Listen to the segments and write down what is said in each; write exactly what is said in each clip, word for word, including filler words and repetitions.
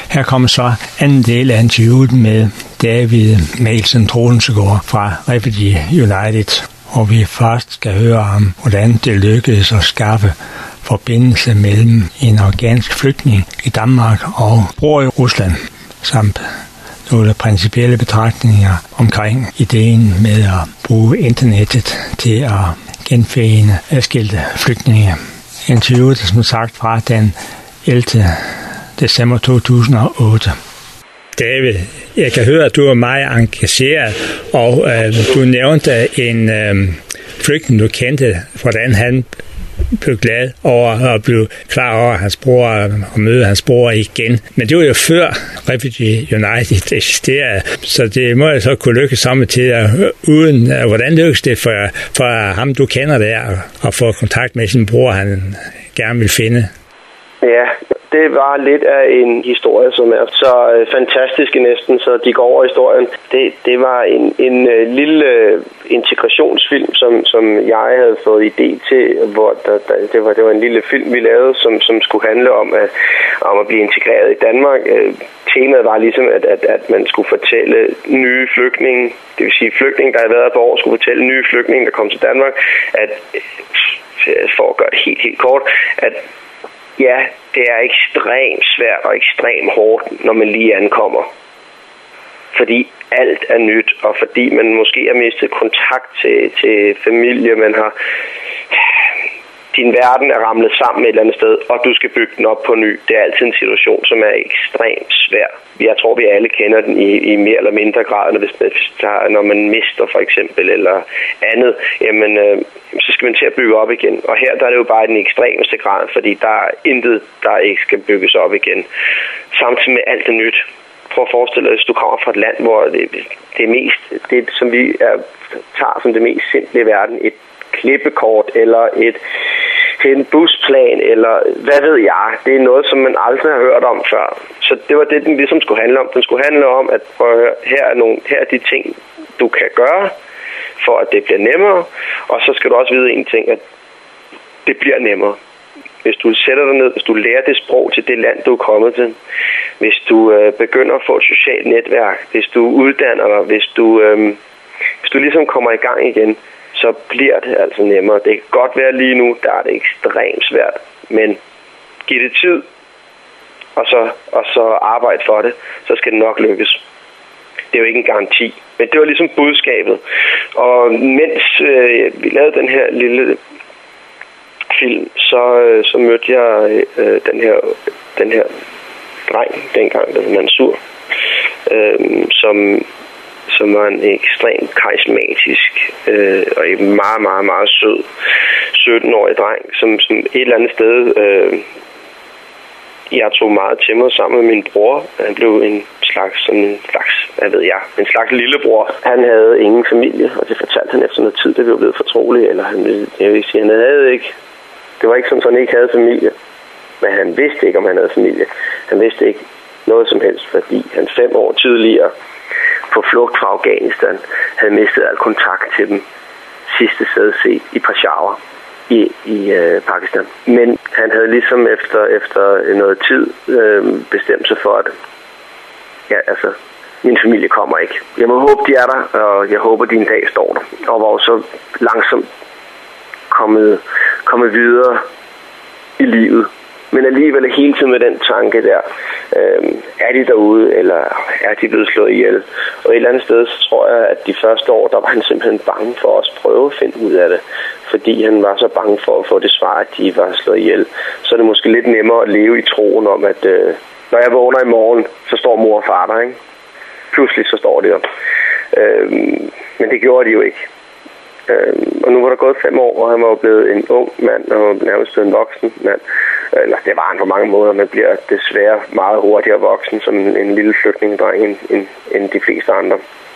Her kommer så anden del af interviewet med David Melsen Trolensegård fra Refugee United, og vi først skal høre om, hvordan det lykkedes at skaffe forbindelse mellem en afghansk flygtning i Danmark og bror i Rusland, samt nogle principielle betragtninger omkring ideen med at bruge internettet til at genforene adskilte flygtninge. Interviewet er som sagt fra den ellevte december to tusind og otte. David, jeg kan høre, at du er meget engageret, og øh, du nævnte en øh, flygtning, du kendte, hvordan han blev glad over at blive klar over hans bror og møde hans bror igen. Men det var jo før Refugee United eksisterede, så det må jeg så kunne lykkes sammen til, uden hvordan lykkes det for, for ham, du kender der, at få kontakt med sin bror, han gerne vil finde? Ja, det var lidt af en historie, som er så øh, fantastisk næsten, så de går over historien. Det, det var en, en øh, lille øh, integrationsfilm, som, som jeg havde fået idé til, hvor der, der, det, var, det var en lille film, vi lavede, som, som skulle handle om at, om at blive integreret i Danmark. Øh, temaet var ligesom, at, at, at man skulle fortælle nye flygtninge, det vil sige flygtninge, der havde været på år, skulle fortælle nye flygtninge, der kom til Danmark, at for at gøre det helt, helt kort, at ja, det er ekstremt svært og ekstremt hårdt, når man lige ankommer. Fordi alt er nyt, og fordi man måske har mistet kontakt til, til familie, man har... Din verden er ramlet sammen et eller andet sted, og du skal bygge den op på ny. Det er altid en situation, som er ekstremt svær. Jeg tror, vi alle kender den i, i mere eller mindre grad, når, hvis man, når man mister for eksempel, eller andet. Jamen, øh, så skal man til at bygge op igen. Og her der er det jo bare den ekstremeste grad, fordi der er intet, der ikke skal bygges op igen. Samtidig med alt det nyt. Prøv at forestille dig, hvis du kommer fra et land, hvor det, det er mest, det som vi er, tager som det mest simple i verden, et klippekort eller et en busplan, eller hvad ved jeg. Det er noget, som man aldrig har hørt om før. Så det var det, den ligesom skulle handle om. Den skulle handle om, at prøv at høre, her er, nogle, her er de ting, du kan gøre, for at det bliver nemmere. Og så skal du også vide en ting, at det bliver nemmere. Hvis du sætter dig ned, hvis du lærer det sprog til det land, du er kommet til, hvis du øh, begynder at få et socialt netværk, hvis du uddanner dig, hvis du, øh, hvis du ligesom kommer i gang igen, så bliver det altså nemmere. Det kan godt være lige nu, der er det ekstremt svært, men giv det tid, og så, og så arbejde for det, så skal det nok lykkes. Det er jo ikke en garanti, men det var ligesom budskabet. Og mens øh, vi lavede den her lille film, så, øh, så mødte jeg øh, den her den her dreng dengang, der hed Mansur, øh, som som var en ekstremt karismatisk øh, og en meget, meget, meget sød sytten-årig dreng, som, som et eller andet sted, øh, jeg tog meget til mig sammen med min bror. Han blev en slags, sådan en slags, hvad ved jeg, en slags lillebror. Han havde ingen familie, og det fortalte han efter noget tid, det blev blevet fortroligt, eller han, jeg vil sige, han havde ikke, det var ikke sådan, at han ikke havde familie, men han vidste ikke, om han havde familie. Han vidste ikke noget som helst, fordi han fem år tidligere på flugt fra Afghanistan havde mistet al kontakt til dem sidste sted set i Peshawar i, i øh, Pakistan. Men han havde ligesom efter, efter noget tid øh, bestemt sig for, at ja, altså, min familie kommer ikke. Jeg må håbe, de er der, og jeg håber, de en dag står der. Og var så langsomt kommet, kommet videre i livet. Men alligevel hele tiden med den tanke der, øh, er de derude, eller er de blevet slået ihjel? Og et eller andet sted, så tror jeg, at de første år, der var han simpelthen bange for at prøve at finde ud af det. Fordi han var så bange for at få det svar, at de var slået ihjel. Så er det måske lidt nemmere at leve i troen om, at øh, når jeg vågner i morgen, så står mor og far der, ikke? Pludselig så står det jo. Øh, men det gjorde de jo ikke. Øhm, og nu var der gået fem år, og han var jo blevet en ung mand, og nærmest blevet en voksen mand. Eller det var han på mange måder. Man bliver desværre meget hurtigere voksen som en, en lille flygtningedreng end, end, end de fleste andre.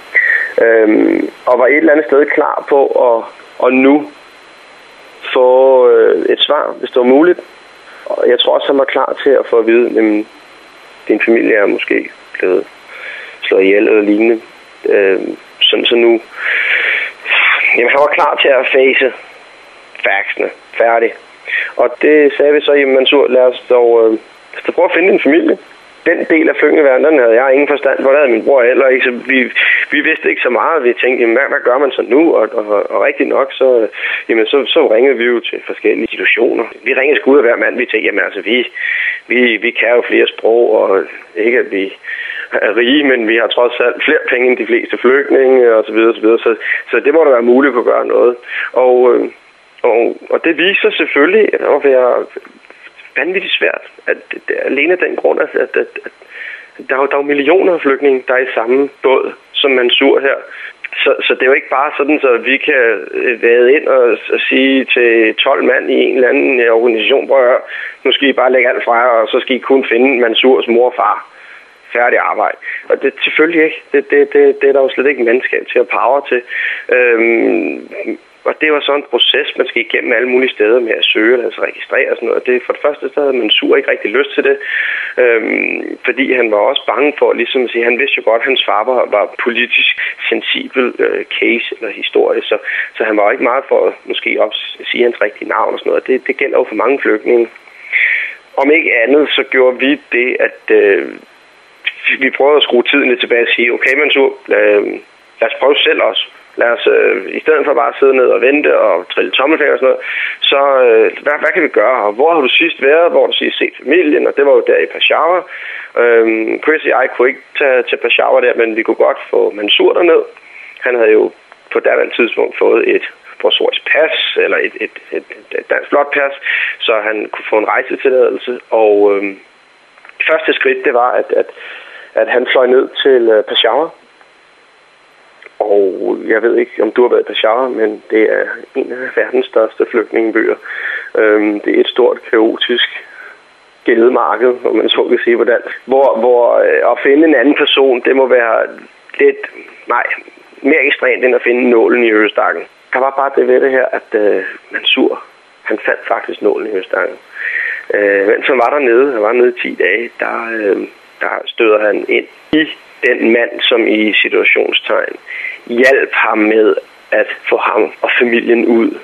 Øhm, og var et eller andet sted klar på at, at nu få øh, et svar, hvis det var muligt. Og jeg tror også, han var klar til at få at vide, at din familie er måske blevet slået ihjel eller lignende. Øhm, sådan så nu... Jamen, han var klar til at face factsene. Færdig. Og det sagde vi så, jamen Mansur, lad os dog, øh, lad os dog prøve at finde en familie. den del af flygtningeverdenen, den havde jeg ingen forstand på, der havde min bror heller ikke, så vi, vi vidste ikke så meget. Vi tænkte, jamen, hvad, hvad gør man så nu? Og, og, og rigtigt nok, så, jamen, så, så ringede vi jo til forskellige institutioner. Vi ringede sgu ud af hver mand, vi tænkte, jamen altså, vi, vi, vi kan jo flere sprog, og ikke at vi er rige, men vi har trods alt flere penge end de fleste flygtninge, og så videre, og så videre. Så, så det må da være muligt at gøre noget. Og, og, og det viser selvfølgelig at være vanvittigt svært. At, at, alene den grund, at, at, at, at der, er, der er millioner af flygtninge, der er i samme båd som Mansour her. Så, så det er jo ikke bare sådan, så vi kan vade ind og, og sige til tolv mand i en eller anden organisation, prøv at høre, nu skal I bare lægge alt fra jer, og så skal I kun finde Mansours mor og far. Færdig arbejde. Og det selvfølgelig ikke. Det, det, det, det er der jo slet ikke mandskab til at power til. Øhm, og det var sådan en proces, man skal igennem alle mulige steder med at søge, altså registrere og sådan noget. Det, for det første så havde Mansour ikke rigtig lyst til det, øhm, fordi han var også bange for, ligesom at sige, han vidste jo godt, at hans far var, var politisk sensibel øh, case eller historie, så, så han var ikke meget for at måske også sige hans rigtige navn og sådan noget. Det, det gælder jo for mange flygtninge. Om ikke andet, så gjorde vi det, at øh, vi prøvede at skrue tiden lidt tilbage og sige, okay, Mansour, øh, lad os prøve selv også. Lad os, øh, i stedet for bare at sidde ned og vente og trille tommelfingre og sådan noget, så øh, hvad, hvad kan vi gøre? Og hvor har du sidst været? Hvor har du sidst set familien? Og det var jo der i Peshawar. Øh, Chris og jeg kunne ikke tage til Peshawar der, men vi kunne godt få Mansour derned. Han havde jo på daværende tidspunkt fået et provisorisk pas, eller et, et, et, et dansk blåt pas, så han kunne få en rejsetilladelse. Og øh, første skridt, det var, at, at, at han fløj ned til øh, Peshawar. Og jeg ved ikke, om du har været i Peshawar, men det er en af verdens største flygtningebyer. Øhm, det er et stort, kaotisk gældemarked, hvor man så kan sige på dansk. Hvor, hvor øh, at finde en anden person, det må være lidt, nej, mere ekstremt end at finde nålen i ørestakken. Der var bare det ved det her, at øh, Mansour, han fandt faktisk nålen i ørestakken. Øh, mens han var dernede, han var nede i ti dage, der, øh, der støder han ind i den mand, som i situationstegn hjalp ham med at få ham og familien ud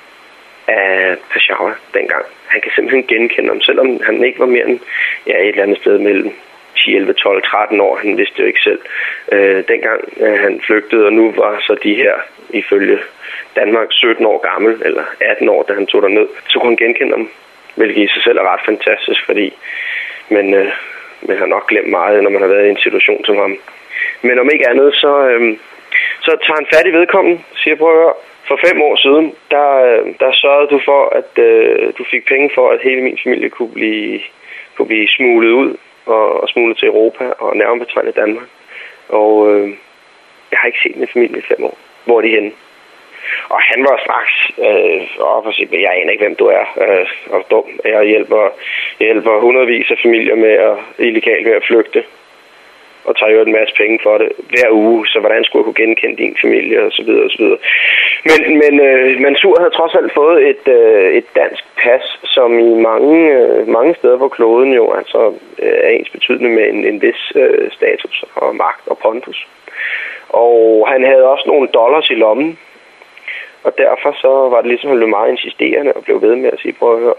af Peshawar dengang. Han kan simpelthen genkende ham, selvom han ikke var mere end ja, et eller andet sted mellem ti, elleve, tolv, tretten år. Han vidste jo ikke selv. Øh, dengang øh, han flygtede, og nu var så de her, ifølge Danmark, sytten år gammel, eller atten år, da han tog derned, så kunne han genkende ham, hvilket i sig selv er ret fantastisk, fordi men, øh, man har nok glemt meget, når man har været i en situation som ham. Men om ikke andet, så, øhm, så tager han fat i vedkommende, siger, prøv at høre, for fem år siden, der, der sørgede du for, at øh, du fik penge for, at hele min familie kunne blive, kunne blive smuglet ud og, og smuglet til Europa og nærmere betegnet Danmark. Og øh, jeg har ikke set min familie i fem år. Hvor er de henne? Og han var straks øh, op og sige, jeg aner ikke, hvem du er, øh, og dum. Jeg hjælper, jeg hjælper hundredvis af familier med at illegalt med at flygte, og tager jo en masse penge for det hver uge, så hvordan skulle jeg kunne genkende din familie, og så videre, og så videre. Men, men øh, Mansour havde trods alt fået et, øh, et dansk pas, som i mange, øh, mange steder på kloden jo altså øh, er ens betydende med en, en vis øh, status og magt og pondus. Og han havde også nogle dollars i lommen, og derfor så var det ligesom, han blev meget insisterende og blev ved med at sige, prøv at høre,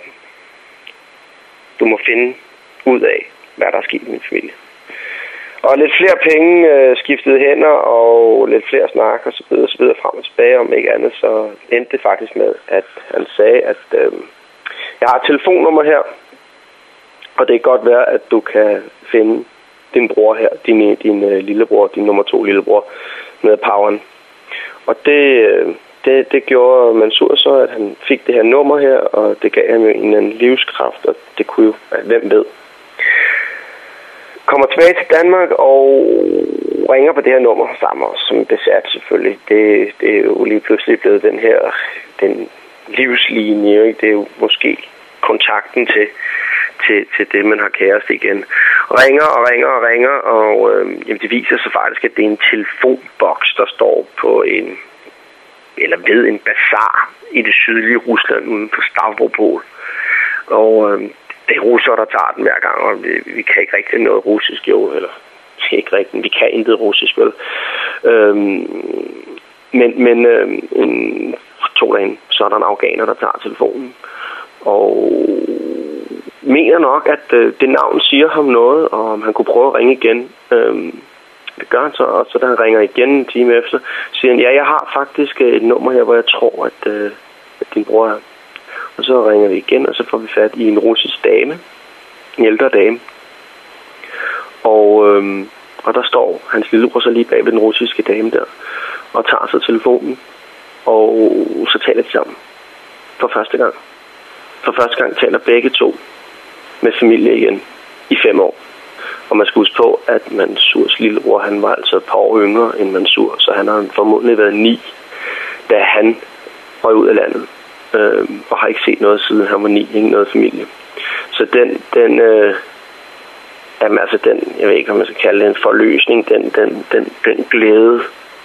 du må finde ud af, hvad der er sket i min familie. Og lidt flere penge øh, skiftede hænder, og lidt flere snak, og så videre, så videre frem og tilbage, om ikke andet, så endte det faktisk med, at han sagde, at øh, jeg har et telefonnummer her, og det kan godt være, at du kan finde din bror her, din, din øh, lillebror, din nummer to lillebror, med poweren. Og det... Øh, Det, det gjorde Mansour så, at han fik det her nummer her, og det gav ham jo en anden livskraft, og det kunne jo, hvem ved. Kommer tilbage til Danmark og ringer på det her nummer sammen også, som besat selvfølgelig. Det, det er jo lige pludselig blevet den her, den livslinje, ikke? Det er jo måske kontakten til, til, til det, man har kæreste igen. Ringer og ringer og ringer, og øh, jamen, det viser sig faktisk, at det er en telefonboks, der står på en... eller ved en bazar i det sydlige Rusland uden for Stavropol. Og øh, det er russere, der tager den hver gang, og vi, vi kan ikke rigtig noget russisk, jo, eller ikke rigtig, vi kan intet russisk, vel. Øhm, men men øh, en, to dage, så er der en afghaner, der tager telefonen, og mener nok, at øh, det navn siger ham noget, og om han kunne prøve at ringe igen. Øhm, det gør han så, og så da han ringer igen en time efter, siger han, ja, jeg har faktisk et nummer her, hvor jeg tror, at, øh, at din bror er. Og så ringer vi igen, og så får vi fat i en russisk dame, en ældre dame. Og, øhm, og der står hans lillebror så lige bag ved den russiske dame der, og tager så telefonen, og så taler de sammen. For første gang. For første gang taler begge to med familie igen i fem år. Og man skal huske på, at Mansurs lillebror, han var altså et par år yngre end Mansur, så han har formodentlig været ni, da han røg ud af landet. Øh, og har ikke set noget siden han var ni, ikke noget familie. Så den, den, øh, jamen altså den, jeg ved ikke, hvad man skal kalde det, en forløsning, den, den, den, den glæde,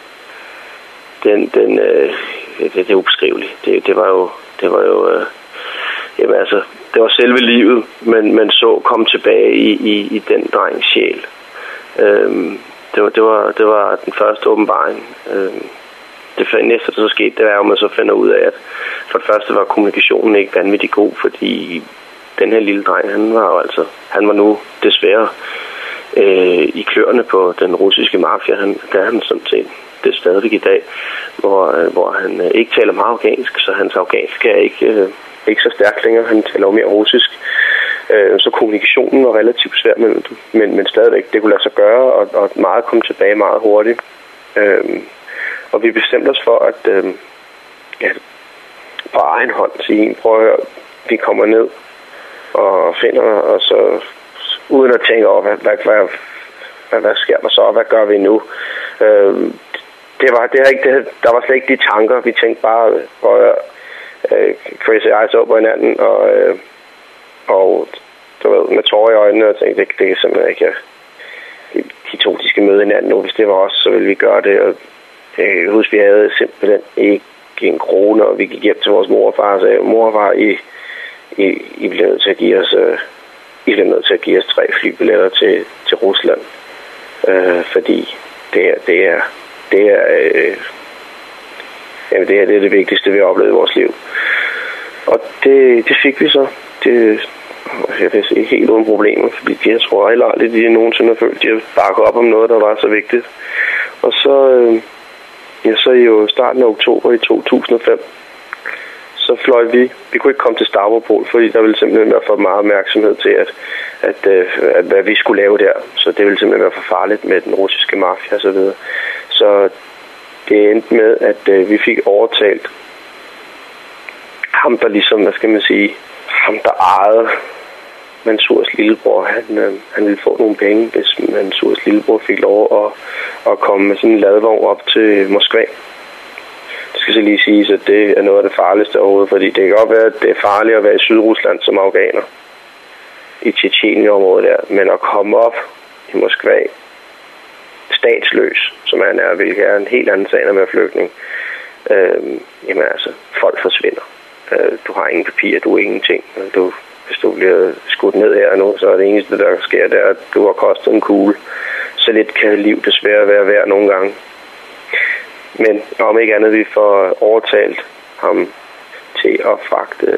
den, den, øh, det, det er ubeskriveligt. Det, det var jo, det var jo, øh, jamen altså, det var selve livet, men man så komme tilbage i, i, i den drengs sjæl. Øhm, det, var, det, var, det var den første åbenbaring. Øhm, det næste, der så skete, det var, at man så finder ud af, at for det første var kommunikationen ikke vanvittigt god, fordi den her lille dreng, han var jo altså, han var nu desværre øh, i kløerne på den russiske mafia. Han, der er han sådan set, det er stadigvæk i dag, hvor, øh, hvor han øh, ikke taler meget afghansk, så hans afghansk er ikke... Øh, ikke så stærkt længere, han taler jo mere russisk. Øh, så kommunikationen var relativt svær mellem dem, men, men stadigvæk, det kunne lade sig gøre, og, og meget kom tilbage meget hurtigt. Øh, og vi bestemte os for, at øh, ja, på egen hånd sige, prøv at høre, vi kommer ned og finder, og så uden at tænke over, hvad, hvad, hvad, hvad, hvad sker der så, hvad gør vi nu? Øh, det var, det var ikke, det, der var slet ikke de tanker, vi tænkte bare, prøv at høre, Uh, crazy eyes op på hinanden, og, uh, og du ved, med tårer i øjnene, og tænkte, det, det kan simpelthen ikke, de, de to, de skal møde hinanden nu, hvis det var os, så ville vi gøre det, og jeg kan huske, vi havde simpelthen ikke en krone, og vi gik hjem til vores mor og far og sagde, mor og far, I, I, I bliver nødt til at give os, uh, I bliver nødt til at give os tre flybilletter til, til Rusland, uh, fordi det er, det er, det er, uh, Jamen, det her det er det vigtigste, vi har oplevet i vores liv. Og det, det fik vi så. Det, jeg vil sige, helt uden problemer, fordi jeg tror heller aldrig, de nogensinde har følt, de har bakket op om noget, der var så vigtigt. Og så, øh, ja, så i jo starten af oktober i to tusind og fem, så fløj vi. Vi kunne ikke komme til Stavropol, fordi der ville simpelthen være for meget opmærksomhed til, at, at, at, at hvad vi skulle lave der. Så det ville simpelthen være for farligt med den russiske mafia og så videre. Så det endte med, at øh, vi fik overtalt ham, der ligesom, hvad skal man sige, ham, der ejede Mansurs lillebror. Han, øh, han ville få nogle penge, hvis Mansurs lillebror fik lov at, at komme med sådan en ladvogn op til Moskva. Det skal så lige siges, at det er noget af det farligste overhovedet, fordi det kan godt være, at det er farligt at være i Sydrusland som afghaner i Tjetjenien-området der, men at komme op i Moskva statsløs, som han er, hvilket er en helt anden sag, når man er flygtning. Øh, jamen altså, folk forsvinder. Øh, du har ingen papir, du er ingenting. Du, hvis du bliver skudt ned her nu, så er det eneste, der sker, der, at du har kostet en kugle. Så lidt kan liv desværre være værd nogle gange. Men om ikke andet, vi får overtalt ham til at fragte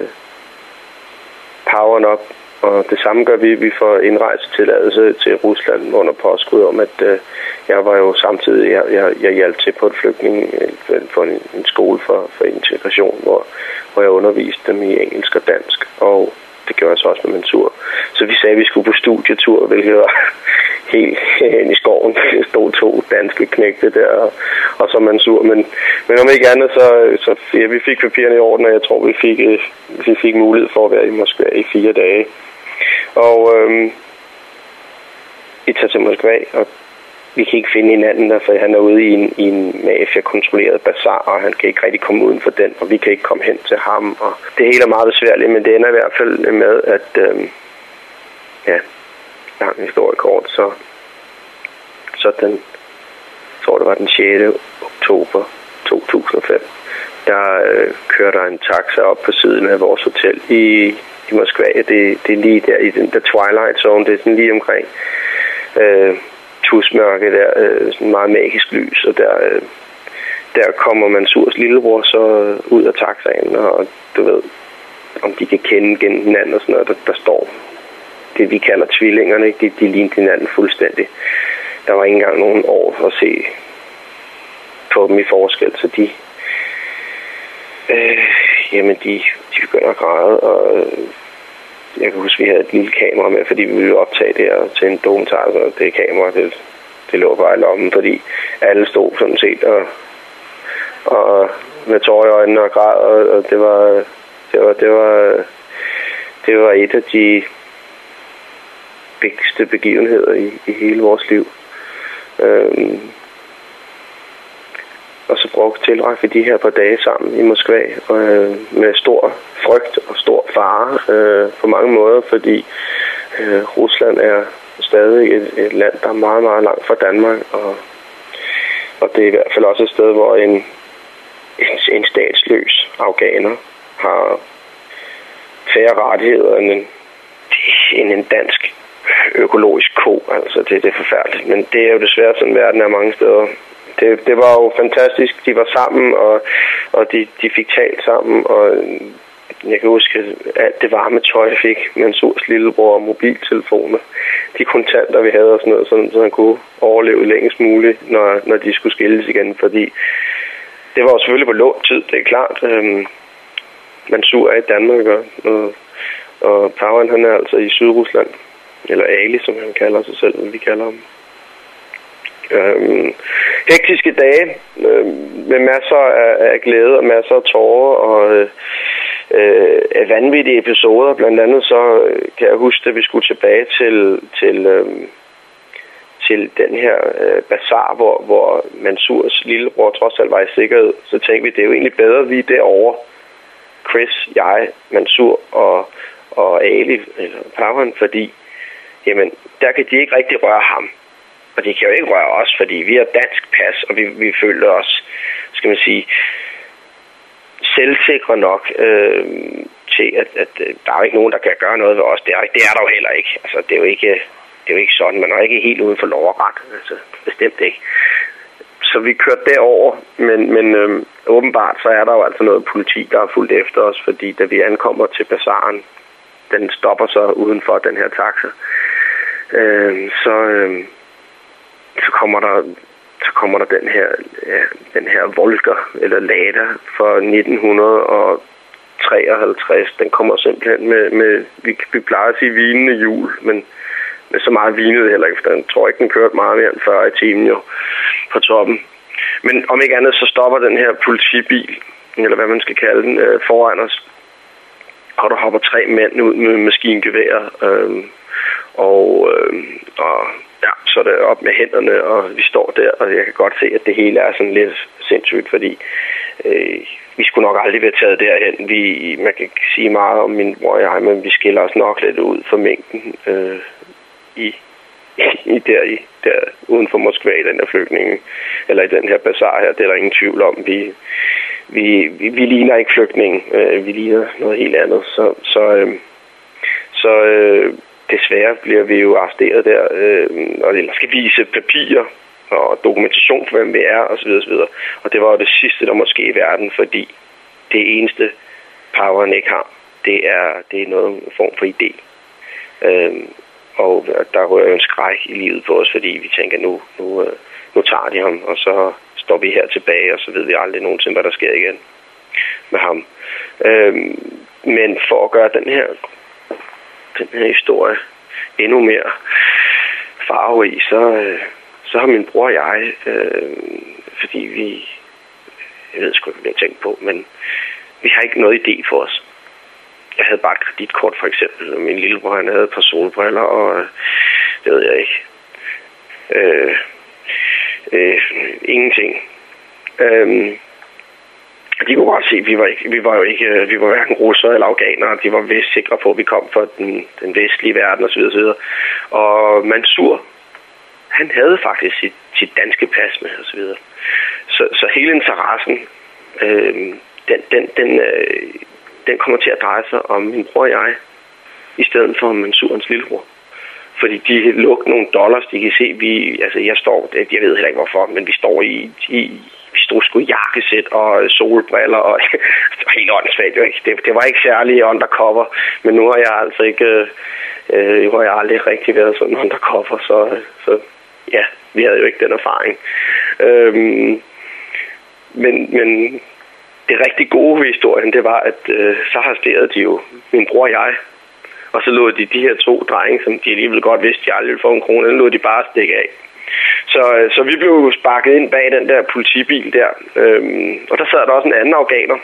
poweren op. Og det samme gør vi. Vi får indrejsetilladelse til Rusland under påskud om, at øh, jeg var jo samtidig, jeg, jeg, jeg hjalp til på et flygtning, på en, en skole for, for integration, hvor, hvor jeg underviste dem i engelsk og dansk. Og det gjorde jeg så også med Mansur. Så vi sagde, at vi skulle på studietur, hvilket var helt ind i skoven. Der stod to danske knægte der, og, og så Mansur. Men, men om ikke andet, så, så ja, vi fik papirerne i orden, og jeg tror, vi fik, vi fik mulighed for at være i Moskva i fire dage. Og øhm, vi tager til Moskva, og vi kan ikke finde hinanden der, for han er ude i en, i en mafia-kontrolleret bazar, og han kan ikke rigtig komme uden for den, og vi kan ikke komme hen til ham. Og det hele er meget besværligt, men det ender i hvert fald med, at øhm, ja, lang historie kort, så, så den, jeg tror det var den sjette oktober to tusind og fem, der øh, kører der en taxa op på siden af vores hotel i i Moskva. Det, det er lige der i den der Twilight Zone, det er sådan lige omkring øh, tusmørke der, øh, sådan meget magisk lys, og der, øh, der kommer Mansurs lillebror så ud af taxaen, og du ved, om de kan kende gennem hinanden og sådan noget, der, der står det vi kalder tvillingerne, ikke? De, de lignede hinanden fuldstændig. Der var ikke engang nogen år at se på dem i forskel, så de, øh, jamen de, de begynder at græde, og øh, jeg kan huske, at vi havde et lille kamera med, fordi vi ville optage det her til en dokumentar, så det kamera, det, det lå bare i lommen, fordi alle stod sådan set og, og med tårer i øjnene og græd, og, og det var, det var, det var, det var et af de vigtigste begivenheder i, i hele vores liv. Øhm, og så brugte tilrække de her par dage sammen i Moskva, og, øh, med stor frygt og stor fare øh, på mange måder, fordi øh, Rusland er stadig et, et land, der er meget, meget langt fra Danmark, og, og det er i hvert fald også et sted, hvor en, en, en statsløs afghaner har færre rettigheder end en, end en dansk økologisk ko. Altså, det, det er forfærdeligt. Men det er jo desværre sådan, verden er mange steder. Det, det var jo fantastisk. De var sammen, og, og de, de fik talt sammen, og jeg kan huske, alt det varme tøj, jeg fik, Mansurs lillebror og mobiltelefoner, de kontanter, vi havde og sådan noget, sådan, så han kunne overleve længst muligt, når, når de skulle skilles igen, fordi det var jo selvfølgelig på lånt tid, det er klart. Øhm, Mansur er i Danmark, og, og, og Pavan, han er altså i Sydrusland, eller Ali, som han kalder sig selv, vi kalder ham. Øhm, hektiske dage øh, med masser af, af glæde og masser af tårer og øh, øh, vanvittige episoder. Blandt andet så øh, kan jeg huske, at vi skulle tilbage til til, øh, til den her øh, bazar, hvor, hvor Mansurs lillebror trods alt var i sikkerhed. Så tænkte vi, det er jo egentlig bedre, vi er derovre. Chris, jeg, Mansur og, og Ali, eller Pavan, fordi jamen, der kan de ikke rigtig røre ham. Og de kan jo ikke røre os, fordi vi har dansk pas, og vi, vi føler os, skal man sige, selvsikre nok øh, til, at, at der er ikke nogen, der kan gøre noget ved os. Det er, det er der jo heller ikke. Altså, det er jo ikke, det er jo ikke sådan. Man er ikke helt uden for lov og ret. Altså, bestemt ikke. Så vi kørte derover, men, men øh, åbenbart så er der jo altså noget politi, der er fulgt efter os, fordi da vi ankommer til bazaren, den stopper så udenfor den her taxa. Øh, så... Øh, så kommer der så kommer der den her ja, den her Volker eller Lada fra nitten treoghalvtreds. Den kommer simpelthen med med vi, vi plejer at sige vinende hjul, men med så meget vinede heller ikke, for jeg tror ikke den kørte meget mere end fyrre i timen jo på toppen. Men om ikke andet så stopper den her politibil, eller hvad man skal kalde den, øh, foran os. Og der hopper tre mænd ud med maskingeværer øh, og øh, og ja, så er det op med hænderne, og vi står der, og jeg kan godt se, at det hele er sådan lidt sindssygt, fordi øh, vi skulle nok aldrig være taget derhen. Vi, man kan ikke sige meget om min bror og jeg, men vi skiller os nok lidt ud for mængden øh, i, i, der, i der uden for Moskva i den her flygtninge, eller i den her bazar her. Det er der ingen tvivl om. Vi, vi, vi, vi ligner ikke flygtninge, øh, vi ligner noget helt andet. Så, så, øh, så øh, desværre bliver vi jo arresteret der, øh, og eller skal vise papirer og dokumentation for, hvem vi er, osv. osv. Og det var jo det sidste, der måske i verden, fordi det eneste Pavan ikke har, det er, det er noget en form for idé. Øh, og der rører jo en skræk i livet på os, fordi vi tænker, nu, nu, nu tager de ham, og så står vi her tilbage, og så ved vi aldrig nogensinde, hvad der sker igen med ham. Øh, men for at gøre den her den her historie endnu mere farverig, så, øh, så har min bror og jeg, øh, fordi vi, jeg ved sgu ikke, hvad jeg tænkte på, men vi har ikke noget idé for os. Jeg havde bare et kreditkort for eksempel, og min lillebror han havde et par solbriller, og øh, det ved jeg ikke. Øh, øh, ingenting. Øh, De kunne godt se, at vi var, ikke, vi var jo ikke, vi var hverken russere eller afghanere. De var vist sikre på, at vi kom fra den, den vestlige verden osv. osv. Og Mansur, han havde faktisk sit, sit danske pas med osv. Så, så, så hele interessen, øh, den, den, den, øh, den kommer til at dreje sig om min bror og jeg, i stedet for Mansurens lillebror. Fordi de lukker nogle dollars, de kan se, vi, altså jeg står, jeg ved heller ikke hvorfor, men vi står i, i vi stod sgu i jakkesæt og solbriller, og det var helt åndssvagt, jo ikke? Det, det var ikke særlig undercover, men nu har jeg altså ikke, øh, nu har jeg aldrig rigtig været sådan undercover, så, så ja, vi havde jo ikke den erfaring. Øhm, men, men det rigtig gode ved historien, det var, at øh, så arresterede de jo min bror og jeg, og så lod de de her to drenge, som de alligevel godt vidste, de aldrig ville få en krone, den lod de bare stikke af. Så, så vi blev sparket ind bag den der politibil der, øhm, og der sad der også en anden afghaner.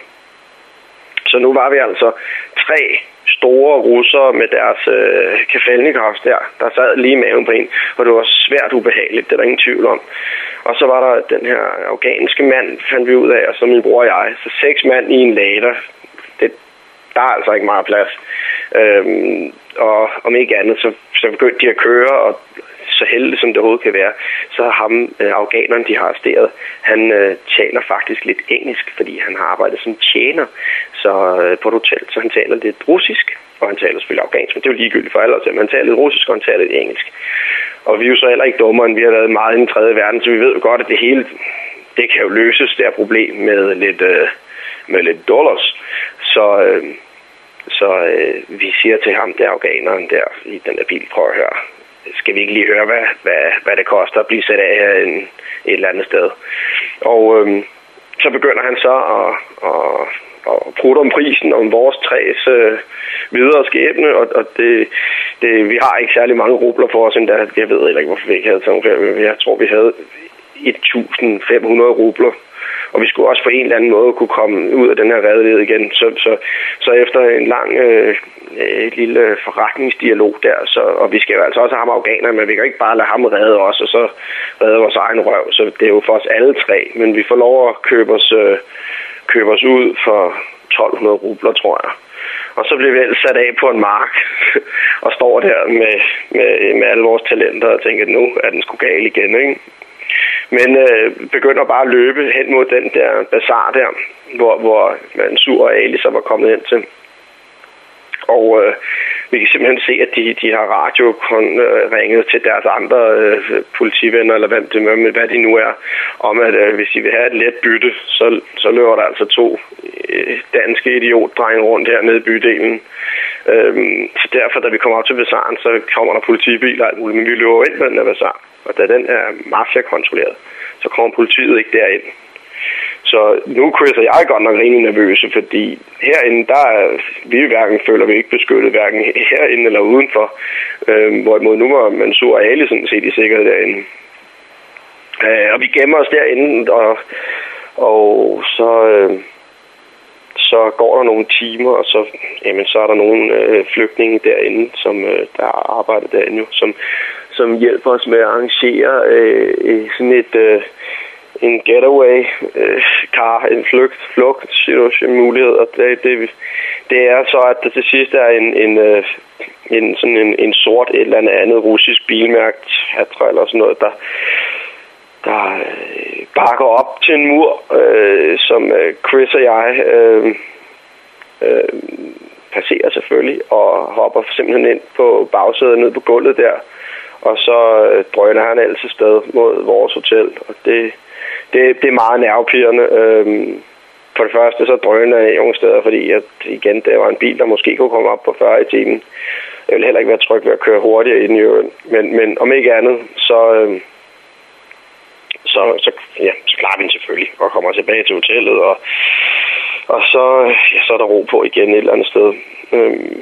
Så nu var vi altså tre store russere med deres øh, kafalnikovs der, der sad lige i maven på en, og det var svært ubehageligt, det er der ingen tvivl om. Og så var der den her afghanske mand, fandt vi ud af, og så min bror og jeg, så seks mand i en lader, det, der er altså ikke meget plads. Øhm, og om ikke andet, så, så begyndte de at køre, og så heldigt som det overhovedet kan være, så har ham, øh, afghaneren, de har arresteret, han øh, taler faktisk lidt engelsk, fordi han har arbejdet som tjener så, øh, på et hotel, så han taler lidt russisk, og han taler selvfølgelig afghansk, men det er jo ligegyldigt for alle, men han taler lidt russisk, og han taler lidt engelsk. Og vi er jo så heller ikke dummere, end vi har været meget i den tredje verden, så vi ved jo godt, at det hele, det kan jo løses, det her problem med lidt, øh, med lidt dollars. Så, øh, så øh, vi siger til ham, der afghaneren der i den der bil, prøv at høre, skal vi ikke lige høre, hvad, hvad, hvad det koster at blive sat af her en, et eller andet sted. Og øhm, så begynder han så at, at, at prutte om prisen, om vores træs øh, videre skæbne, og, og det, det, vi har ikke særlig mange rubler for os endda. Jeg ved ikke, hvorfor vi ikke havde sådan. Jeg tror, vi havde et tusind fem hundrede rubler. Og vi skulle også på en eller anden måde kunne komme ud af den her redelighed igen. Så, så, så efter en lang øh, et lille forretningsdialog der, så, og vi skal jo altså også have ham afghaner, men vi kan ikke bare lade ham redde os, og så redde vores egen røv. Så det er jo for os alle tre. Men vi får lov at købe os, øh, købe os ud for tolv hundrede rubler, tror jeg. Og så bliver vi ellers sat af på en mark og står der med, med, med alle vores talenter og tænker, at nu er den sgu gal igen, ikke? Men øh, begynder bare at løbe hen mod den der bazar der, hvor, hvor Mansour og Ali så var kommet ind til. Og øh, vi kan simpelthen se, at de, de har radio kun, øh, ringet til deres andre øh, politivenner, eller hvad, det, hvad de nu er, om at øh, hvis de vil have et let bytte, så, så løber der altså to øh, danske idiotdrenge rundt her nede i bydelen. Øhm, så derfor, da vi kommer op til bazaren, så kommer der politibiler og alt muligt, men vi løber ind med den her bazar. Og da den er mafia-kontrolleret, så kommer politiet ikke derind. Så nu Chris og jeg godt nok rimelig nervøse, fordi herinde, der er vi hverken føler vi ikke beskyttet, hverken herinde eller udenfor. Øhm, hvorimod nu var Mansour og Ali sådan set i sikkerhed derinde. Øh, og vi gemmer os derinde, og, og så, øh, så går der nogle timer, og så, jamen, så er der nogle øh, flygtninge derinde, som øh, der arbejder derinde jo, som som hjælper os med at arrangere øh, sådan et øh, en getaway øh, car, en flugt, flugt situation mulighed, og det, det, det er så, at der til sidst er en, en, øh, en, sådan en, en sort et eller andet, andet russisk bilmærke, eller sådan noget, der, der øh, bakker op til en mur, øh, som øh, Chris og jeg øh, øh, passerer selvfølgelig, og hopper simpelthen ind på bagsædet ned på gulvet der. Og så øh, drøner han altså sted mod vores hotel, og det, det, det er meget nervepirrende. Øhm, for det første så drøner jeg nogle steder, fordi at, igen, det var en bil, der måske kunne komme op på fyrre i timen. Jeg vil heller ikke være tryg ved at køre hurtigere i den øvrigt. Men, men om ikke andet, så, øh, så, så, ja, så klarer vi den selvfølgelig og kommer tilbage til hotellet, og, og så, ja, så er der ro på igen et eller andet sted. Øhm,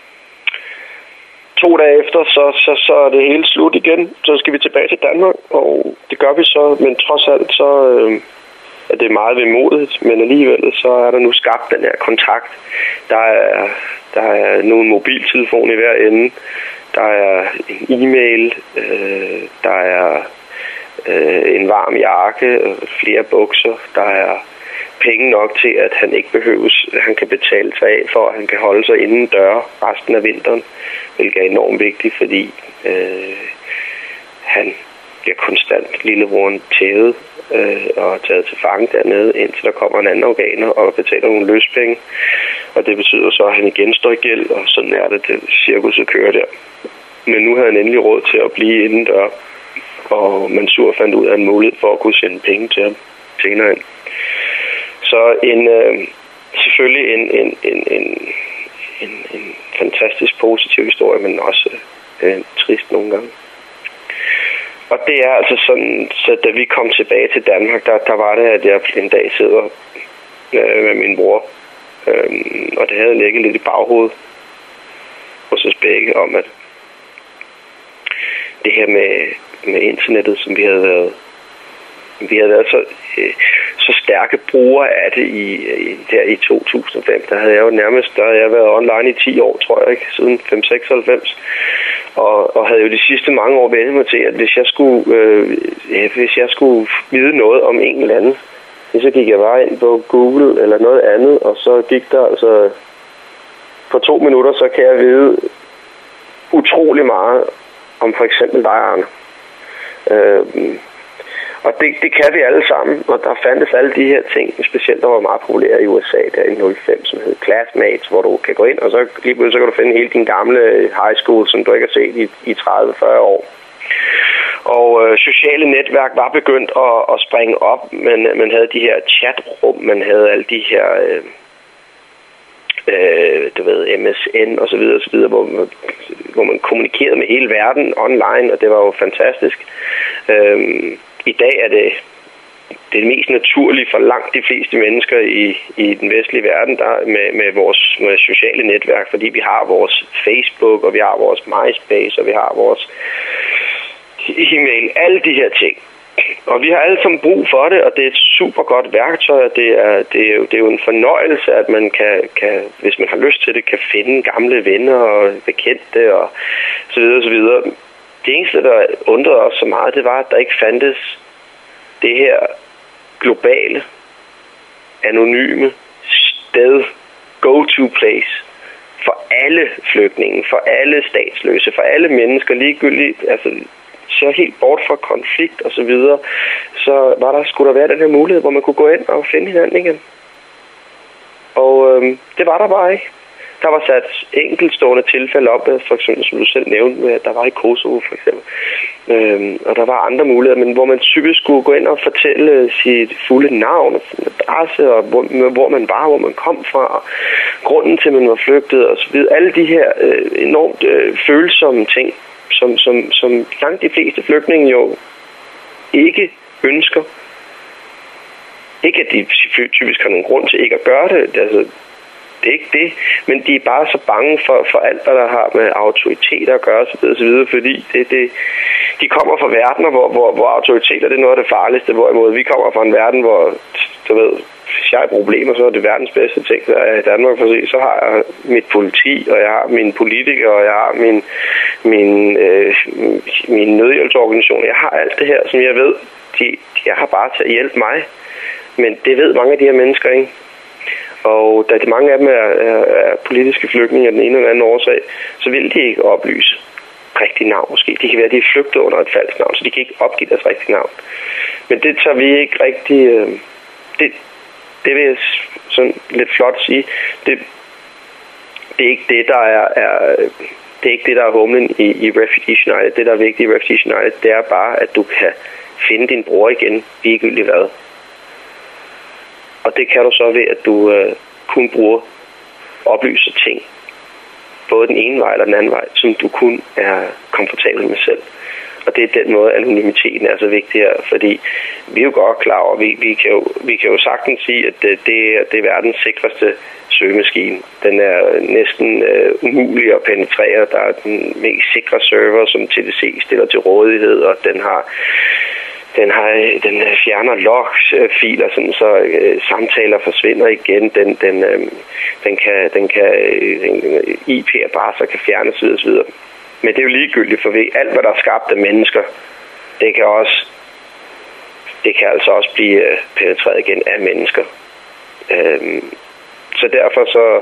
To dage efter, så, så, så er det hele slut igen. Så skal vi tilbage til Danmark, og det gør vi så. Men trods alt, så øh, er det meget vemodigt. Men alligevel, så er der nu skabt den her kontakt. Der er, der er nogle mobiltelefon i hver ende. Der er en e-mail. Øh, der er øh, en varm jakke. Flere bukser. Der er penge nok til, at han ikke behøves, han kan betale sig af for, at han kan holde sig inden døre resten af vinteren, hvilket er enormt vigtigt, fordi øh, han bliver konstant lillebroren tævet øh, og taget til fange dernede, indtil der kommer en anden afghaner og betaler nogle løspenge, og det betyder så, at han igen står i gæld, og sådan er det, det cirkuset kører der. Men nu havde han endelig råd til at blive inden døre, og Mansour fandt ud af en mulighed for at kunne sende penge til ham senere hen. Så en, øh, selvfølgelig en, en, en, en, en, en fantastisk positiv historie, men også øh, trist nogle gange. Og det er altså sådan, så da vi kom tilbage til Danmark, der, der var det, at jeg en dag sidder øh, med min bror. Øh, og det havde ligget lidt i baghovedet hos os begge om, at det her med, med internettet, som vi havde været, vi havde været så, øh, så stærke brugere af det i, i, der i to tusind og fem. Der havde jeg jo nærmest, der havde jeg været online i ti år, tror jeg, ikke, siden fem seksoghalvfems. Og, og havde jo de sidste mange år vendt mig til, at hvis jeg skulle, øh, ja, hvis jeg skulle vide noget om en eller anden, så gik jeg bare ind på Google eller noget andet, og så gik der altså på to minutter, så kan jeg vide utrolig meget om for eksempel dig, Arne. Øh, og det, det kan vi alle sammen, og der fandtes alle de her ting, specielt der var meget populære i U S A der i nul fem, som hed Classmates, hvor du kan gå ind, og så lige pludselig så kan du finde hele din gamle high school, som du ikke har set i, i tredive til fyrre år. Og øh, sociale netværk var begyndt at, at springe op, men man havde de her chatrum, man havde alle de her, øh, øh, du ved, M S N og så videre, og så videre, hvor man, hvor man kommunikerede med hele verden online, og det var jo fantastisk. Øh, I dag er det det mest naturlige for langt de fleste mennesker i, i den vestlige verden der med, med vores med sociale netværk, fordi vi har vores Facebook, og vi har vores MySpace, og vi har vores e-mail, alle de her ting. Og vi har alle sammen brug for det, og det er et super godt værktøj, og det er, det er, jo, det er jo en fornøjelse, at man kan, kan, hvis man har lyst til det, kan finde gamle venner og bekendte og så videre, så videre. Det eneste, der undrede os så meget, det var, at der ikke fandtes det her globale, anonyme sted, go-to-place for alle flygtninge, for alle statsløse, for alle mennesker, ligegyldigt, altså så helt bort fra konflikt og så videre, så var der, skulle der være den her mulighed, hvor man kunne gå ind og finde hinanden igen. Og øhm, det var der bare ikke. Der var sat enkeltstående tilfælde op, for eksempel, som du selv nævnte, der var i Kosovo for eksempel. Øhm, og der var andre muligheder, men hvor man typisk skulle gå ind og fortælle sit fulde navn og adresse, og hvor, hvor man var, hvor man kom fra, og grunden til, at man var flygtet og så videre. Alle de her øh, enormt øh, følsomme ting, som, som, som langt de fleste flygtninge jo ikke ønsker. Ikke at de typisk har nogen grund til ikke at gøre det, altså det er ikke det, men de er bare så bange for, for alt, hvad der har med autoriteter at gøre, så videre, så videre, fordi det, det, de kommer fra verdener, hvor, hvor, hvor autoriteter det er noget af det farligste, hvorimod vi kommer fra en verden, hvor, du ved, hvis jeg har problemer, så er det verdens bedste ting, der er i Danmark, for se, så har jeg mit politi, og jeg har mine politikere, og jeg har min, min, øh, min nødhjælpsorganisation, jeg har alt det her, som jeg ved, de, de jeg har bare til at hjælpe mig, men det ved mange af de her mennesker, ikke? Og da de mange af dem er, er, er politiske flygtninge af den ene eller anden årsag, så vil de ikke oplyse rigtig navn måske. De kan være, at de er flygtet under et falsk navn, så de kan ikke opgive deres rigtige navn. Men det tager vi ikke rigtig... Øh, det, det vil jeg sådan lidt flot sige. Det, det er ikke det, der er... er det er ikke det, der er humlen i, i Refugees United. Det, der er vigtigt i Refugees United, det er bare, at du kan finde din bror igen, ligegyldigt hvad. Og det kan du så ved, at du øh, kun bruger oplyser ting, både den ene vej eller den anden vej, som du kun er komfortabel med selv. Og det er den måde, anonymiteten er så vigtig her, fordi vi er jo godt klar over, vi, vi, kan, jo, vi kan jo sagtens sige, at det, det, er, det er verdens sikreste søgemaskine. Den er næsten øh, umulig at penetrere. Der er den mest sikre server, som T D C stiller til rådighed, og den har... Den, har, den fjerner log-filer, sådan, så øh, samtaler forsvinder igen. Den, den, øh, den kan, den kan øh, I P-adresser kan fjernes osv. Men det er jo ligegyldigt, for ved alt, hvad der er skabt af mennesker, det kan også, det kan altså også blive øh, penetreret igen af mennesker. Øh, så derfor så,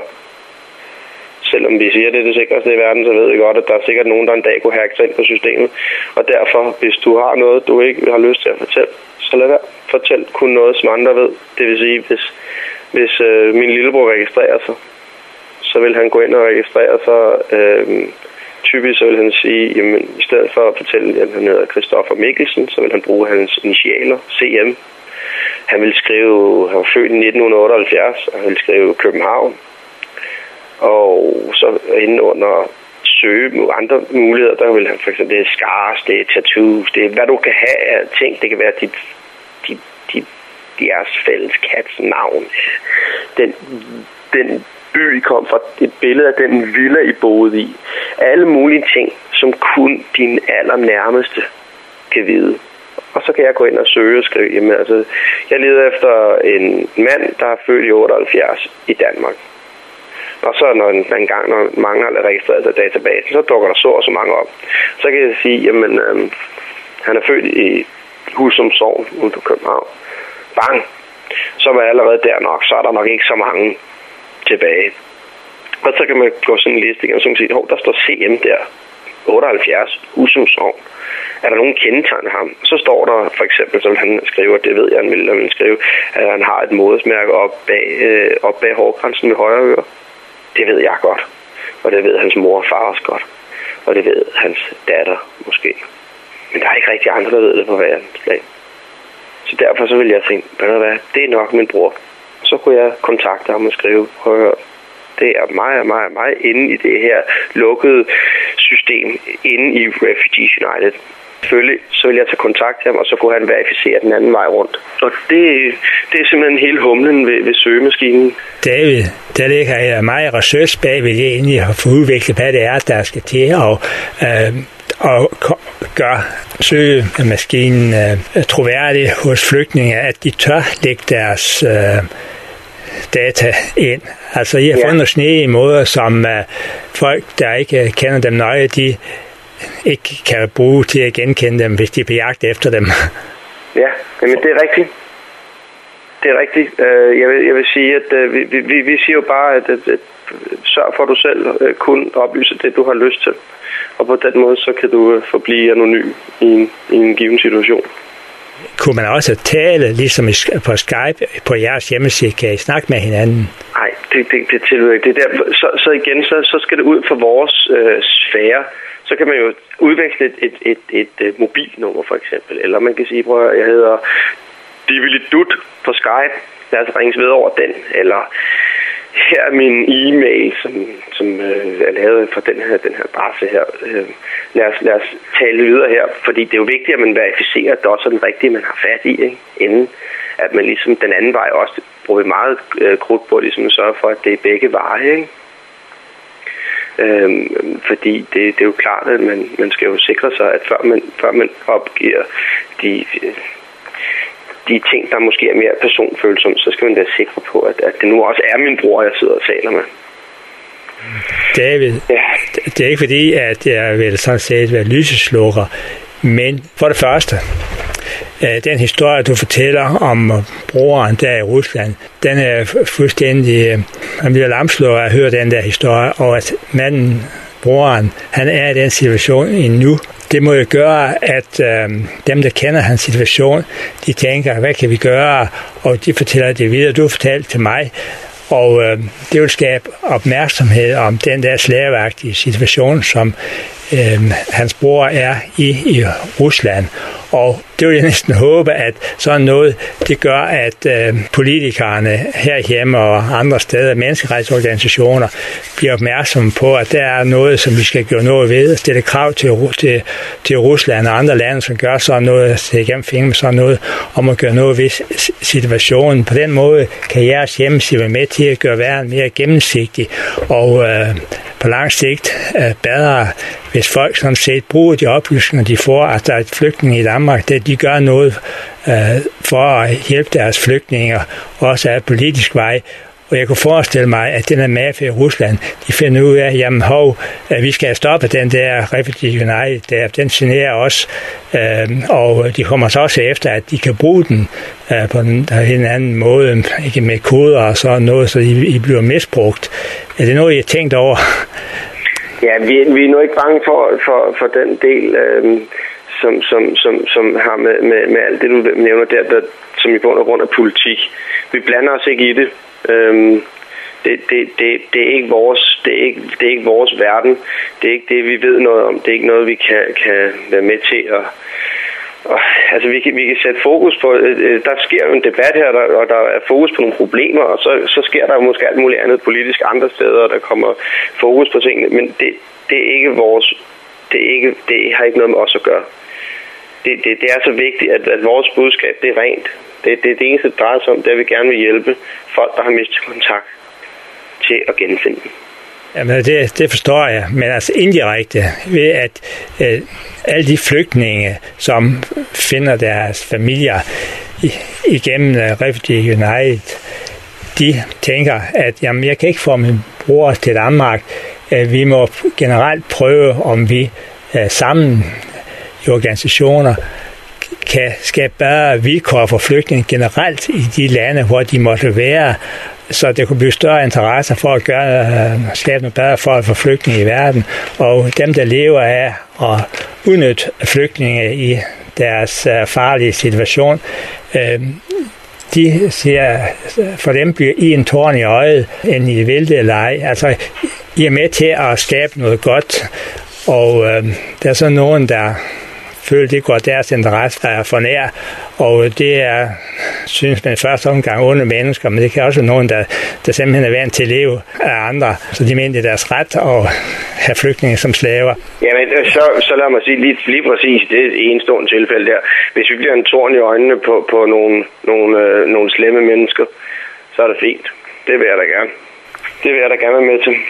selvom vi siger, at det er det sikreste i verden, så ved vi godt, at der er sikkert nogen, der en dag kunne hacke sig ind på systemet. Og derfor, hvis du har noget, du ikke har lyst til at fortælle, så lad være. Fortæl kun noget, som andre ved. Det vil sige, hvis, hvis øh, min lillebror registrerer sig, så vil han gå ind og registrere sig. Øh, typisk så vil han sige, jamen i stedet for at fortælle, at han hedder Christoffer Mikkelsen, så vil han bruge hans initialer, C M. Han ville skrive, han var født i nitten otteoghalvfjerds, og han ville skrive København. Og så inde under søge andre muligheder, der vil han for eksempel, det er scars, det er tattoos, det er hvad du kan have af ting. Det kan være dit, dit, dit, jeres fælles kats navn. Den, den by, I kom fra, et billede af den villa, I boede i. Alle mulige ting, som kun din allernærmeste kan vide. Og så kan jeg gå ind og søge og skrive, jamen altså, jeg leder efter en mand, der er født i otteoghalvfjerds i Danmark. Og så når en, en gang, når mange har registreret sig i databasen, så dukker der så og så mange op. Så kan jeg sige, jamen, øhm, han er født i Husum Sogn ude på København. Bang! Så var allerede der nok, så er der nok ikke så mange tilbage. Og så kan man gå sådan en liste igen, og så kan man sige, hov, der står C M der, otteoghalvfjerds, Husum Sogn. Er der nogen kendetegn af ham? Så står der for eksempel, som han skriver, det ved jeg, han vil, han vil skrive, at han har et modersmærke op bag, øh, op bag hårgrænsen ved højre øre. Det ved jeg godt. Og det ved hans mor og far også godt. Og det ved hans datter måske. Men der er ikke rigtig andre, der ved det på verdensplan. Så derfor så vil jeg tænke, hvad er det, det er nok min bror. Så kunne jeg kontakte ham og skrive, hør, det er meget, meget, meget inde i det her lukkede system, inde i Refugees United. Selvfølgelig, så vil jeg tage kontakt til ham, og så kunne han verificere den anden vej rundt. Og det, det er simpelthen hele humlen ved, ved søgemaskinen. David, der ligger jeg meget research bag ved det, inden jeg har fået udviklet, hvad det er, der skal til, og, øh, og gøre søgemaskinen øh, troværdig hos flygtninge, at de tør lægge deres øh, data ind. Altså, I har fundet ja. snedige måder, som øh, folk, der ikke kender dem nøje, de ikke kan bruge til at genkende dem, hvis de er på jagt efter dem. Ja, men det er rigtigt. Det er rigtigt. Jeg vil, jeg vil sige, at vi, vi, vi siger jo bare, at, at, at sørg for, at du selv kun oplyser det, du har lyst til. Og på den måde, så kan du forblive anonym i en, i en given situation. Kunne man også tale, ligesom på Skype, på jeres hjemmeside, kan I snakke med hinanden? Nej, det, det, det tilhører ikke. Det der, så, så igen, så, så skal det ud for vores øh, sfære. Så kan man jo udveksle et, et, et, et, et mobilnummer for eksempel. Eller man kan sige, prøv at jeg hedder Divilidut på Skype. Lad os ringes ved over den. Eller her er min e-mail, som, som øh, er lavet for den her, den her adresse her. Øh, lad, os, lad os tale videre her. Fordi det er jo vigtigt, at man verificerer, at det også er den rigtige, man har fat i. Ikke? Inden at man ligesom den anden vej også bruger meget øh, krudt på ligesom at sørge for, at det er begge veje, ikke? Øhm, fordi det, det er jo klart, at man, man skal jo sikre sig, at før man, før man opgiver de, de ting, der måske er mere personfølsomme, så skal man være sikker på, at, at det nu også er min bror, jeg sidder og taler med. David, ja. Det er ikke fordi, at jeg vil sådan set være lyseslukker, men for det første, den historie, du fortæller om broren der i Rusland, den er fuldstændig, man bliver lamslået at høre den der historie, og at manden, broren, han er i den situation endnu. Det må jo gøre, at øh, dem, der kender hans situation, de tænker, hvad kan vi gøre? Og de fortæller det videre, du fortalte til mig. Og øh, det vil skabe opmærksomhed om den der slaveagtige situation, som øh, hans bror er i, i Rusland. Og det vil jeg næsten håbe, at sådan noget, det gør, at øh, politikerne herhjemme og andre steder, menneskerettighedsorganisationer, bliver opmærksomme på, at der er noget, som vi skal gøre noget ved, og stille krav til, til, til Rusland og andre lande, som gør sådan noget, til igennem fingre med sådan noget, om at gøre noget ved situationen. På den måde kan jeres hjemmeside være med til at gøre verden mere gennemsigtig, og øh, på lang sigt øh, bedre, hvis folk sådan set bruger de oplysninger, de får, at der er et flygtning i Danmark, det de gør noget øh, for at hjælpe deres flygtninge, også af politisk vej. Og jeg kunne forestille mig, at den her mafia i Rusland, de finder ud af, jamen hov, at vi skal stoppe den der Refugees United, der, den generer os, øh, og de kommer så også efter, at de kan bruge den øh, på en, en anden måde, ikke med koder og sådan noget, så I, I bliver misbrugt. Er det noget, I har tænkt over? Ja, vi, vi er nu ikke bange for, for, for den del, øh, som, som, som, som har med, med, med alt det, du nævner der, der som i bund og grund af politik. Vi blander os ikke i det. Øhm, det, det, det, det er ikke vores, det er ikke, det er ikke vores verden. Det er ikke det, vi ved noget om. Det er ikke noget, vi kan, kan være med til at, at altså vi kan, vi kan sætte fokus på, øh, der sker jo en debat her, der, og der er fokus på nogle problemer, og så, så sker der jo måske alt muligt andet politisk andre steder, og der kommer fokus på tingene, men det, det er ikke vores, det, er ikke, det har ikke noget med os at gøre. Det, det, det er så vigtigt, at, at vores budskab, det er rent. Det, det, det eneste, det drejer sig om, det er, at vi gerne vil hjælpe folk, der har mistet kontakt, til at genfinde dem. Jamen, det, det forstår jeg, men altså indirekte ved, at øh, alle de flygtninge, som finder deres familier i, igennem uh, Refugee United, de tænker, at jamen, jeg kan ikke få min bror til Danmark. Uh, vi må generelt prøve, om vi uh, sammen i organisationer kan skabe bedre vilkår for flygtninge generelt i de lande, hvor de måtte være, så det kunne blive større interesse for at gøre, skabe noget bedre for at få flygtninge i verden. Og dem, der lever af at udnytte flygtninge i deres farlige situation, de siger, for dem bliver I en tårn i øjet, end I vil det eller ej. Altså, I er med til at skabe noget godt, og øh, der er så nogen, der føler, det går deres interesse for nær, og det er, synes man i første omgang, onde mennesker, men det kan også være nogen, der, der simpelthen er vant til at leve af andre, så de mener, det er deres ret at have flygtninge som slaver. Jamen, så, så lad mig sige lige, lige præcis det enestående tilfælde der. Hvis vi bliver en tårn i øjnene på, på nogle, nogle, øh, nogle slemme mennesker, så er det fint. Det vil jeg da gerne. Det vil jeg da gerne være med til.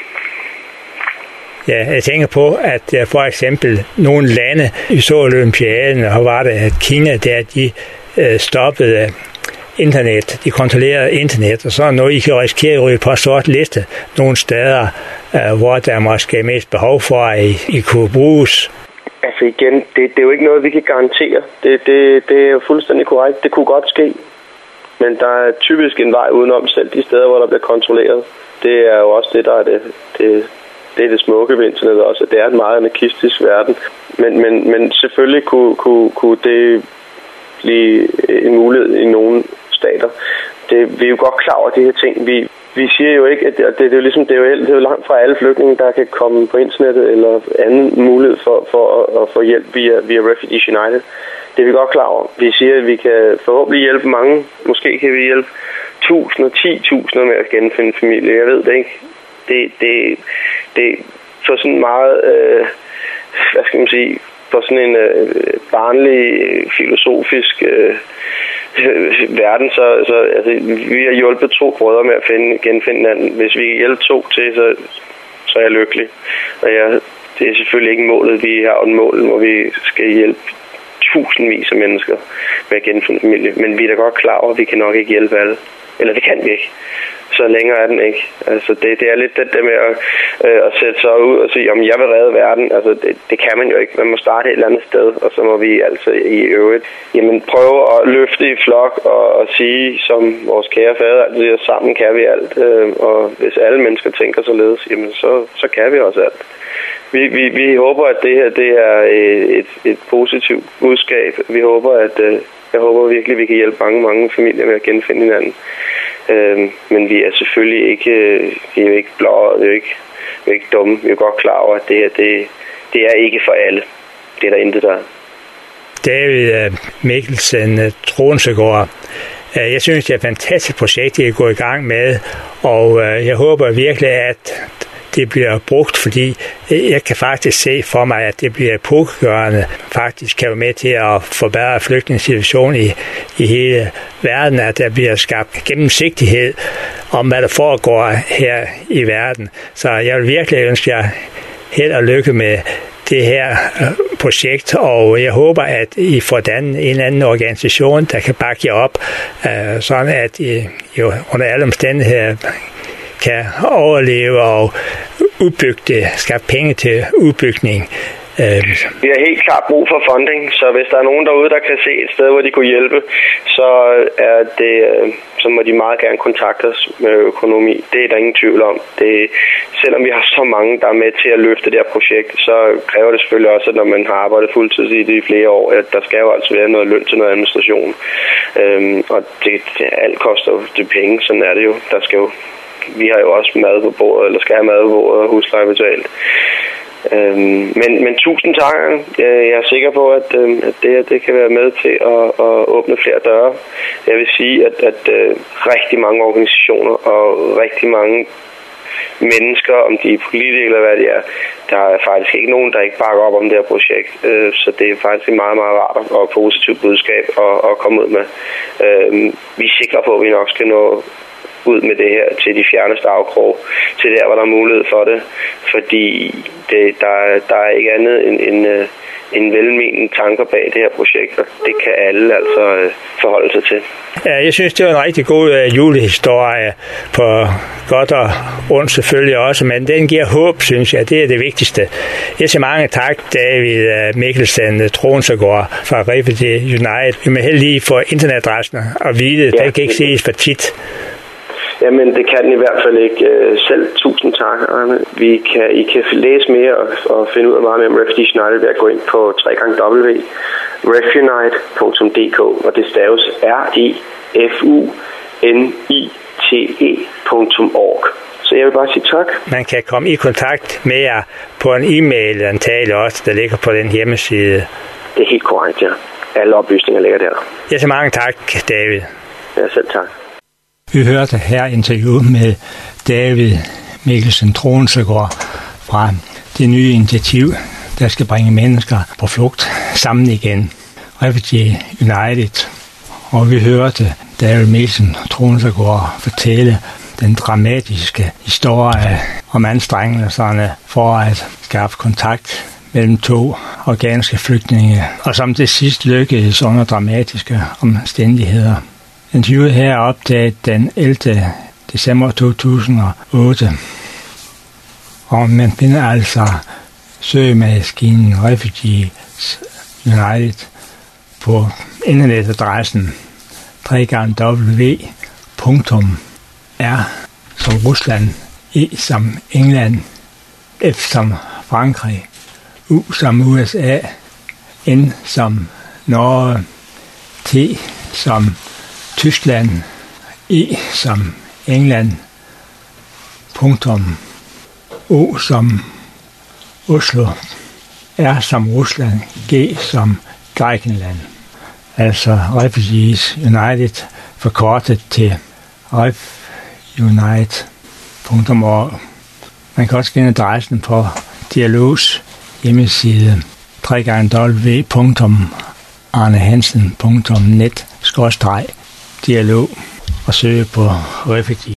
Ja, jeg tænker på, at for eksempel nogle lande, vi så olympiaden, og var det, at Kina, der de øh, stoppede internet, de kontrollerede internet, og så noget, I kan risikere at ryge på sort liste nogle steder, øh, hvor der måske er mest behov for, at I, I kunne bruges. Altså igen, det, det er jo ikke noget, vi kan garantere. Det, det, det er jo fuldstændig korrekt. Det kunne godt ske. Men der er typisk en vej udenom selv de steder, hvor der bliver kontrolleret. Det er jo også det, der er det, det Det er det smukke ved internet også, det er en meget anarkistisk verden. Men, men, men selvfølgelig kunne, kunne, kunne det blive en mulighed i nogle stater. Det, vi er jo godt klar over de her ting. Vi, vi siger jo ikke, at det, det, det, er jo ligesom, det, er jo, det er jo langt fra alle flygtninge, der kan komme på internettet eller anden mulighed for, for at, at få hjælp via, via Refugee United. Det er vi godt klar over. Vi siger, at vi kan forhåbentlig hjælpe mange. Måske kan vi hjælpe tusinder, ti tusinder med at genfinde familie. Jeg ved det ikke. Det, det, det for sådan meget, øh, hvad skal man sige, for sådan en øh, barnlig, filosofisk øh, verden, så, så altså, vi har hjulpet to brødre med at finde, genfinde hinanden. Hvis vi kan hjælpe to til, så, så er jeg lykkelig. Og jeg, det er selvfølgelig ikke målet. Vi har en mål, hvor vi skal hjælpe tusindvis af mennesker med at genfinde familie. Men vi er da godt klar over, at vi kan nok ikke hjælpe alle. Eller det kan vi ikke. Så længere er den ikke. Altså det, det er lidt det der med at, øh, at sætte sig ud og sige, om jeg vil redde verden. Altså det, det kan man jo ikke. Man må starte et eller andet sted, og så må vi altså i øvrigt jamen, prøve at løfte i flok og, og sige, som vores kære fader altid siger, sammen kan vi alt. Øh, og hvis alle mennesker tænker således, jamen så, så kan vi også alt. Vi, vi, vi håber, at det her det er et, et positivt budskab. Vi håber, at øh, jeg håber virkelig, at vi kan hjælpe mange, mange familier med at genfinde hinanden. Øh, men vi er selvfølgelig ikke, vi er jo ikke blå, vi er jo ikke, vi er ikke dumme. Vi er godt klar over, at det her, det, det er ikke for alle. Det er der intet der. David Mikkelsen, Tronsegård. Jeg synes, det er et fantastisk projekt, I er gået i gang med, og jeg håber virkelig, at det bliver brugt, fordi jeg kan faktisk se for mig, at det bliver epokegørende, faktisk kan være med til at forbedre flygtningesituationen i, i hele verden, at der bliver skabt gennemsigtighed om, hvad der foregår her i verden. Så jeg vil virkelig ønske jer held og lykke med det her projekt, og jeg håber, at I får dannet en eller anden organisation, der kan bakke jer op, sådan at I jo under alle omstændigheder kan overleve og udbygge det, skabe penge til udbygning. Vi har helt klart brug for funding, så hvis der er nogen derude, der kan se et sted, hvor de kunne hjælpe, så er det, så må de meget gerne kontakte os med økonomi. Det er der ingen tvivl om. Det, selvom vi har så mange, der er med til at løfte det her projekt, så kræver det selvfølgelig også, at når man har arbejdet fuldtid i det i flere år, at der skal jo altså være noget løn til noget administration. Øhm, og det, det, alt koster jo det penge, sådan er det jo. Der skal jo Vi har jo også mad på bordet, eller skal have mad på bordet og husleje betalt. Øhm, men, men tusind tak. Jeg er sikker på, at, at det, det kan være med til at, at åbne flere døre. Jeg vil sige, at, at, at rigtig mange organisationer og rigtig mange mennesker, om de er politikere eller hvad det er, der er faktisk ikke nogen, der ikke bakker op om det her projekt. Så det er faktisk et meget, meget rart og positivt budskab at, at komme ud med. Vi er sikre på, at vi nok skal nå ud med det her til de fjerneste afkrog, til der, hvor der er mulighed for det. Fordi det, der, der er ikke andet end, end, end velmenende tanker bag det her projekt, og det kan alle altså forholde sig til. Ja, jeg synes, det var en rigtig god uh, julehistorie på godt og ondt selvfølgelig også, men den giver håb, synes jeg. Det er det vigtigste. Jeg siger mange tak, David uh, Mikkelsen Tronsegård fra Refugee United. Vi må heldig få internetadressen og vide, ja, det kan ikke ses for tit. Jamen, det kan den i hvert fald ikke. Selv tusind tak, Arne. Vi kan, I kan læse mere og, og finde ud af meget mere om Refugee United ved at gå ind på w w w punktum refunite punktum d k, og det staves R E F U N I T E punktum org. Så jeg vil bare sige tak. Man kan komme i kontakt med jer på en e-mail, antagelig også, der ligger på den hjemmeside. Det er helt korrekt, ja. Alle oplysninger ligger der. Jeg siger mange tak, David. Ja, selv tak. Vi hørte her interview med David Mikkelsen Tronsegård fra det nye initiativ, der skal bringe mennesker på flugt sammen igen. Refugee United. Og vi hørte David Mikkelsen Tronsegård fortælle den dramatiske historie om anstrengelserne for at skaffe kontakt mellem to afghanske flygtninge, og som til sidst lykkedes under dramatiske omstændigheder. Interviewet her er optaget den ellevte december to tusind og otte, og man finder altså søgemaskinen Refugee United på internetadressen w w w punktum r som Rusland, E som England, F som Frankrig, U som U S A, N som Norge, T som Tyskland, E som England, punktum, O som Oslo, R som Rusland, G som Grækenland. Altså Refugees United forkortet til refunite punktum org. Man kan også finde adressen på Dialogs hjemmeside w w w punktum arnehansen punktum net skråstreg dialog og søge på Refugee.